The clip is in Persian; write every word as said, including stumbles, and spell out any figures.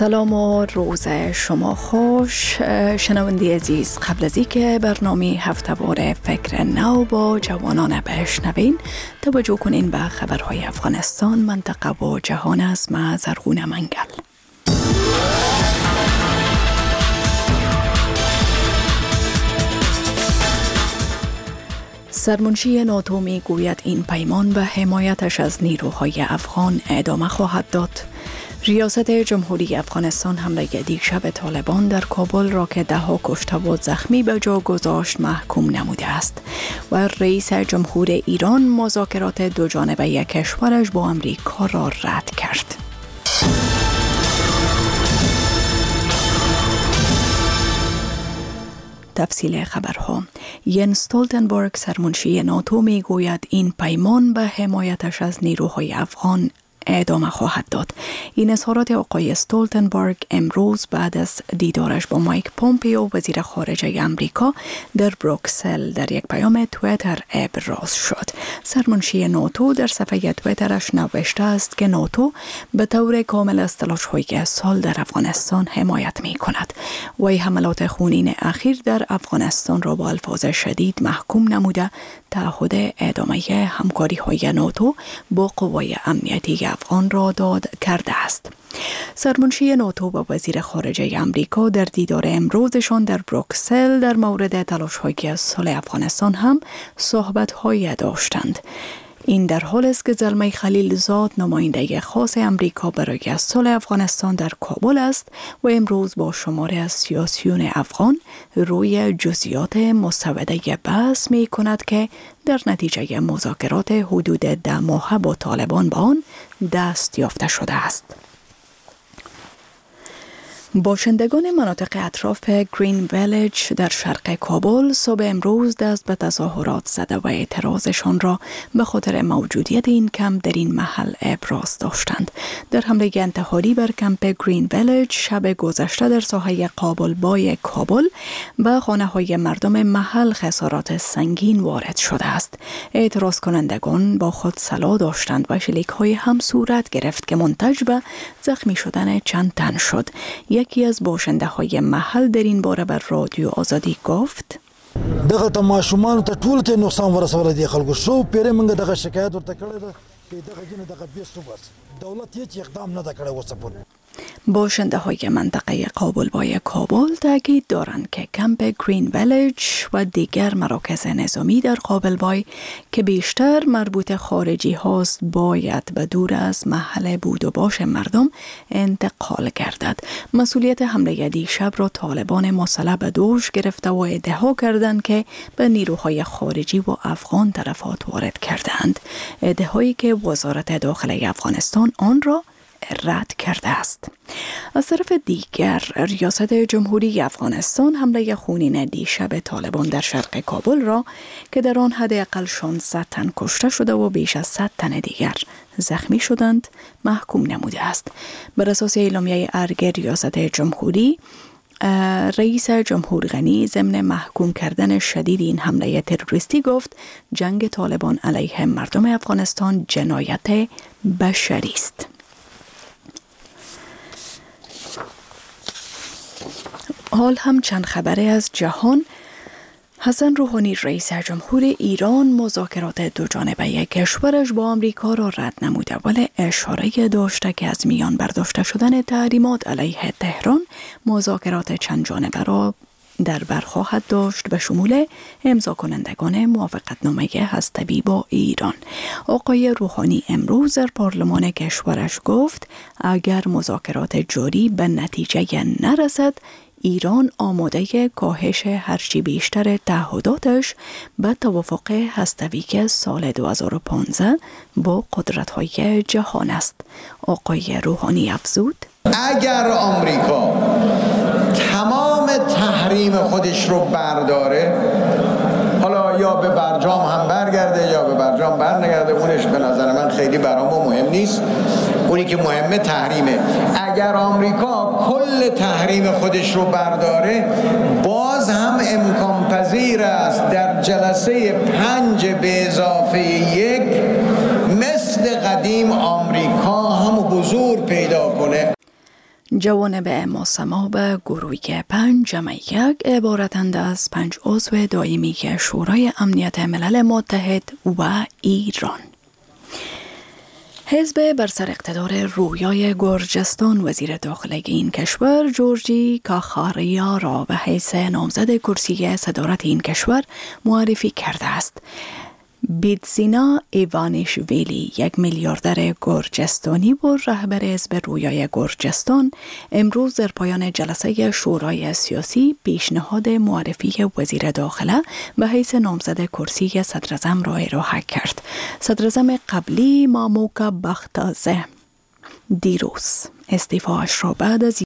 سلام و روز شما خوش شنونده عزیز. قبل از اینکه برنامه هفته‌وار فکر نو با جوانان بشنوین، توجه کنین به خبرهای افغانستان، منطقه و جهان از ما زرغون منگل. سرمنشی ناتو می گوید این پیمان به حمایتش از نیروهای افغان ادامه خواهد داد. ریاست جمهوری افغانستان حمله دیشب طالبان در کابل را که ده ها کشته و زخمی به جا گذاشت محکوم نموده است و رئیس جمهور ایران مذاکرات دو جانبه کشورش با امریکا را رد کرد. تفصیل خبرها. ینس استولتنبرگ سرمنشی ناتو می گوید این پیمان به حمایتش از نیروهای افغان ادامه خواهد داد. این اظهارات آقای استولتنبرگ امروز بعد از دیدارش با مایک پومپیو وزیر خارجه امریکا در بروکسل در یک پیام توییتر ابراز شد. سرمنشی ناتو در صفحه توییترش نوشته است که ناتو به طور کامل از تلاش‌های سال در افغانستان حمایت می کند. وی حملات خونین اخیر در افغانستان را با الفاظ شدید محکوم نموده تعهد ادامه همکاری های ناتو با قوای امنیتی افغان را داد کرده است. سرمنشی ناتو با وزیر خارجه امریکا در دیدار امروزشان در بروکسل در مورد تلاش‌های صلح افغانستان هم صحبت‌هایی داشتند. این در حال است که زلمه خلیلزاد نماینده خاص امریکا برای صلح افغانستان در کابل است و امروز با شماری از سیاسیون افغان روی جزئیات مسوده بحث می کند که در نتیجه مذاکرات حدود ده ماهه با طالبان به آن دست یافته شده است. باشندگان مناطق اطراف گرین ویلیج در شرق کابل صبح امروز دست به تظاهرات زده و اعتراضشان را به خاطر موجودیت این کمپ در این محل ابراز داشتند. در حمله انتحاری بر کمپ گرین ویلیج شب گذشته در ساحه قابلبای کابل به خانه های مردم محل خسارات سنگین وارد شده است. اعتراض کنندگان با خود سلاح داشتند و شلیک های هم صورت گرفت که منتج به زخمی شدن چند تن شد. یکی از باشنده های محل در این باره بر رادیو آزادی گفت: دغه تماشومان ته ټول ته نقصان ورسول دي خلکو شو پیره منګه دغه شکایت ورته کړی ده چې دغه جن دغه بیسو بس دولت هیڅ اقدام نه کړی وسه پر. باشنده های منطقه قابلبای کابل تاکید دارند که کمپ گرین ویلیج و دیگر مراکز نظامی در قابلبای که بیشتر مربوط خارجی هاست باید به دور از محل بود و باش مردم انتقال گردد. مسئولیت حمله دیشب را طالبان مسلح به دوش گرفته و ادعا کردند که به نیروهای خارجی و افغان طرفات وارد کردند. ادعایی که وزارت داخلی افغانستان آن را رد کرده است. از طرف دیگر ریاست جمهوری افغانستان حمله خونین دیشب طالبان در شرق کابل را که در آن حداقل شانزده تن کشته شده و بیش از صد تن دیگر زخمی شدند محکوم نموده است. بر اساس اعلامیه ارگ ریاست جمهوری، رئیس جمهور غنی ضمن محکوم کردن شدید این حمله تروریستی گفت جنگ طالبان علیه مردم افغانستان جنایت بشری است. حال هم چند خبره از جهان. حسن روحانی رئیس جمهور ایران مذاکرات دو جانبه کشورش با آمریکا را رد نموده ولی اشاره داشته که از میان برداشته شدن تحریمات علیه تهران مذاکرات چند جانبه را در بر خواهد داشت به شمول امضا کنندگان موافقتنامه هسته‌ای با ایران. آقای روحانی امروز در پارلمان کشورش گفت اگر مذاکرات جاری به نتیجه نرسد ایران آماده کاهش هرچی بیشتر تعهداتش به توافق هسته‌ای که سال دو هزار و پانزده با قدرت‌های جهان است. آقای روحانی افزود اگر آمریکا تمام تحریم خودش رو برداره، حالا یا به برجام هم برگرده یا به برجام برنگرده، اونش به نظر من خیلی برام مهم نیست. اونی که مهمه تحریمه. اگر آمریکا کل تحریم خودش رو برداره باز هم امکان پذیر است در جلسه پنج به اضافه یک مثل قدیم آمریکا هم حضور پیدا کنه. جوانب مصمم گروه پنج جمع یک عبارتند از پنج عضو دائمی شورای امنیت ملل متحد و ایران. حزب بر سر اقتدار رویای گرجستان وزیر داخلی این کشور جورجی کاخاریا را به حیث نامزد کرسی صدارت این کشور معرفی کرده است. بیتزینا ایوانیشویلی، یک میلیاردر گرجستانی و رهبر حزب رویای گرجستان، امروز در پایان جلسه شورای سیاسی پیشنهاد معرفی وزیر داخله به حیث نامزد کرسی صدراعظم را ارائه کرد. صدراعظم قبلی ماموکا بختازه دیروز استعفاش را بعد از